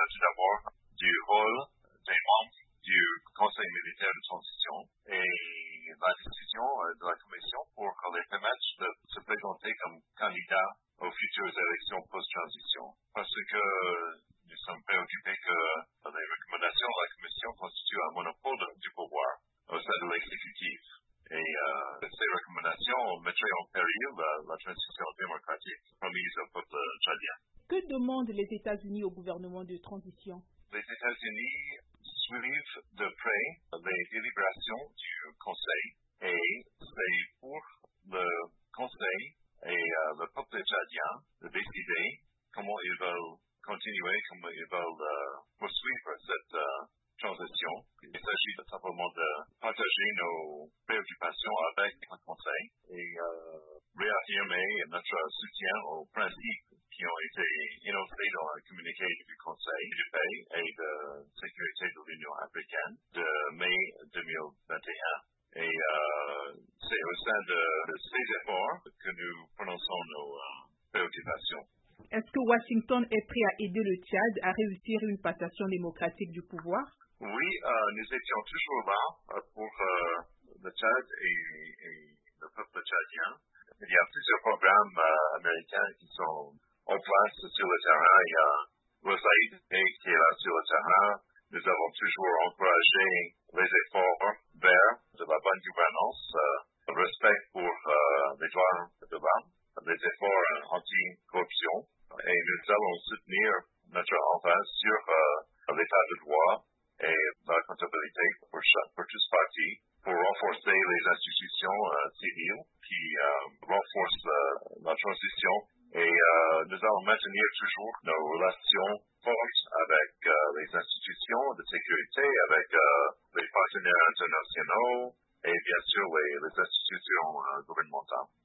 tout d'abord du rôle des membres du Conseil militaire de transition et la décision de la Commission pour les permettre de se présenter comme candidats aux futures élections post-transition. Parce que nous sommes préoccupés que les recommandations de la Commission constituent un monopole du pouvoir au sein de l'exécutif. Et ces recommandations mettraient en péril la transition démocratique promise au peuple tchadien. Que demandent les États-Unis au gouvernement de transition? Les États-Unis suivent de près les délibérations du Conseil et c'est pour le Conseil et le peuple tchadien de décider comment ils veulent continuer, comment ils veulent poursuivre cette transition. Il s'agit simplement de partager nos préoccupations avec le Conseil et réaffirmer notre soutien aux principes qui ont été énoncés dans le communiqué du Conseil de paix et de sécurité de l'Union africaine de mai 2021. Et c'est au sein de ces efforts que nous prononçons nos préoccupations. Est-ce que Washington est prêt à aider le Tchad à réussir une passation démocratique du pouvoir? Oui, nous étions toujours là pour le Tchad et le peuple tchadien. Il y a plusieurs programmes américains qui sont en place sur le terrain. Il y a USAID qui est là sur le terrain. Nous avons toujours encouragé les efforts vers de la bonne gouvernance, le respect pour les droits de l'homme, les efforts anti-corruption. Et nous allons soutenir notre emphase sur l'état de droit et la comptabilité pour tous partis, pour renforcer les institutions civiles qui renforcent la transition. Et nous allons maintenir toujours nos relations fortes avec les institutions de sécurité, avec les partenaires internationaux et bien sûr les institutions gouvernementales.